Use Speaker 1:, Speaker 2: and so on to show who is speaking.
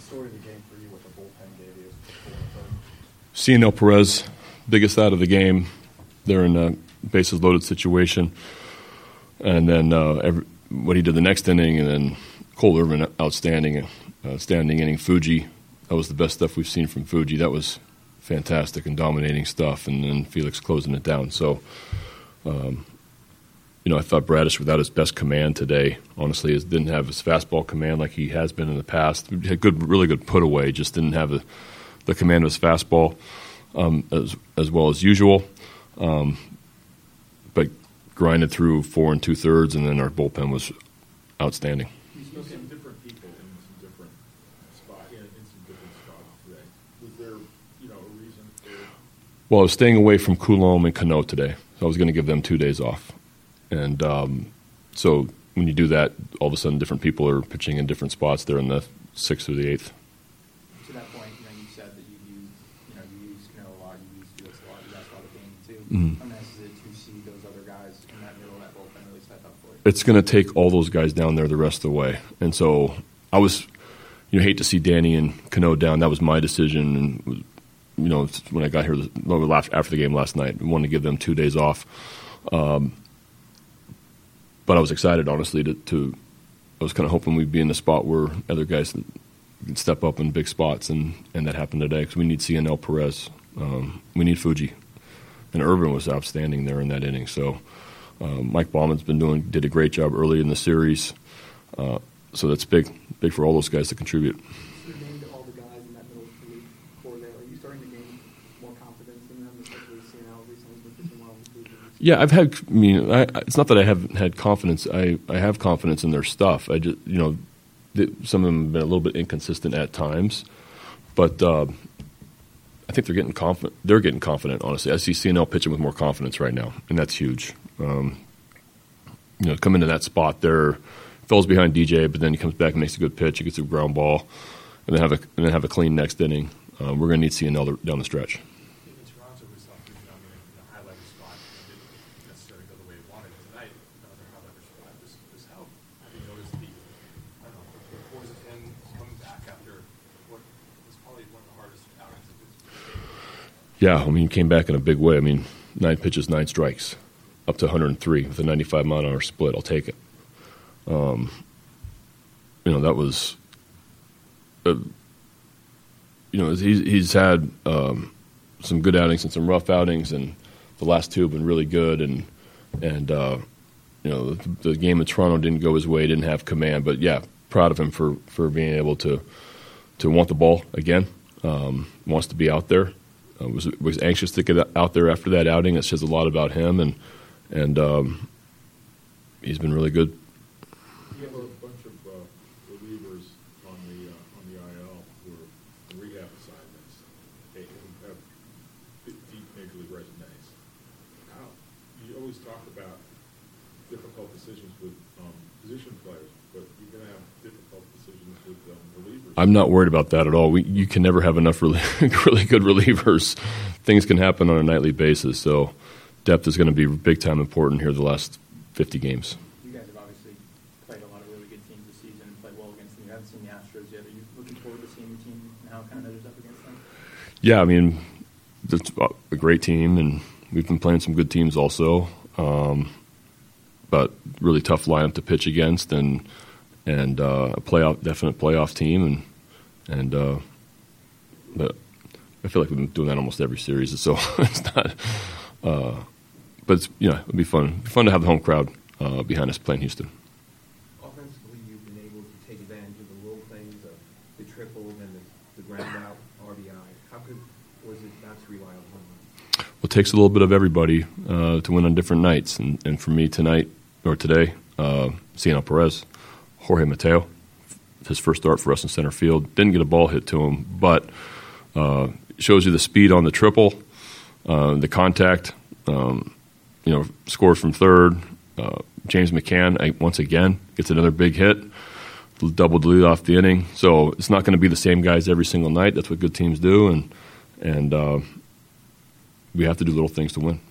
Speaker 1: story of the game for you? What the bullpen gave you?
Speaker 2: CNL Perez, biggest out of the game. They're in a bases loaded situation, and then what he did the next inning, and then Cole Irvin, outstanding inning. Fuji, that was the best stuff we've seen from Fuji. That was fantastic and dominating stuff, and then Felix closing it down. So, I thought Bradish, without his best command today, honestly, didn't have his fastball command like he has been in the past. He had really good put away, just didn't have the command of his fastball as well as usual. But grinded through 4 2/3, and then our bullpen was outstanding.
Speaker 3: You spoke some different people in some different spots today. Was there, a reason for?
Speaker 2: Well, I was staying away from Coulombe and Cano today, so I was going to give them 2 days off. And so when you do that, all of a sudden different people are pitching in different spots. They're in the 6th or the 8th.
Speaker 1: To that point, you said that you use Cano a lot, you use Felix a lot, you guys a lot of game too.
Speaker 2: Mm-hmm.
Speaker 1: How nice is it to see those other guys in that middle of that bullpen really step up for you?
Speaker 2: It's going to take all those guys down there the rest of the way. And so I was, hate to see Danny and Cano down. That was my decision. And, when I got here after the game last night, I wanted to give them 2 days off. But I was excited, honestly, I was kind of hoping we'd be in the spot where other guys could step up in big spots, and that happened today because we need CNL Perez. We need Fuji. And Irvin was outstanding there in that inning. So Mike Bauman's did a great job early in the series. So that's big for all those guys to contribute.
Speaker 1: You named all the guys in that middle of the league core there. Are you starting to gain more confidence in them, especially CNL recently has been pitching well?
Speaker 2: Yeah, it's not that I haven't had confidence. I have confidence in their stuff. I just, some of them have been a little bit inconsistent at times, but I think they're getting confident. They're getting confident, honestly. I see CNL pitching with more confidence right now, and that's huge. Come into that spot there, falls behind DJ, but then he comes back and makes a good pitch. He gets a ground ball, and then have a clean next inning. We're going to need CNL down the stretch. Yeah, he came back in a big way. 9 pitches, 9 strikes, up to 103 with a 95-mile-an-hour split. I'll take it. That was, he's had some good outings and some rough outings, and the last 2 have been really good. And the game in Toronto didn't go his way, didn't have command, but yeah, proud of him for being able to want the ball again. Wants to be out there. Was anxious to get out there after that outing. It says a lot about him, and he's been really good.
Speaker 3: You have a bunch of relievers on the IL who are in rehab assignments. They have deep major league resumes. You always talk about difficult decisions with position players, but you're going to have difficult decisions with relievers.
Speaker 2: I'm not worried about that at all. You can never have enough really good relievers. Things can happen on a nightly basis, so depth is going to be big time important here the last 50 games.
Speaker 1: You guys have obviously played a lot of really good teams this season and played well against them. You haven't seen the Astros yet. Are you looking forward to seeing your team and how it kind of measures up against them?
Speaker 2: Yeah, it's a great team, and we've been playing some good teams also. But really tough lineup to pitch against, and a definite playoff team, but I feel like we've been doing that almost every series, so it's not. But it'll be fun. It'll be fun to have the home crowd behind us playing Houston.
Speaker 4: Offensively, you've been able to take advantage of the little things, the triple and the ground out RBI. Was it not to rely on home runs?
Speaker 2: Well, it takes a little bit of everybody to win on different nights, and for me today, CNL Perez, Jorge Mateo, his first start for us in center field, didn't get a ball hit to him, but shows you the speed on the triple, the contact. Scores from third. James McCann, once again, gets another big hit, double lead off the inning. So it's not going to be the same guys every single night. That's what good teams do, and we have to do little things to win.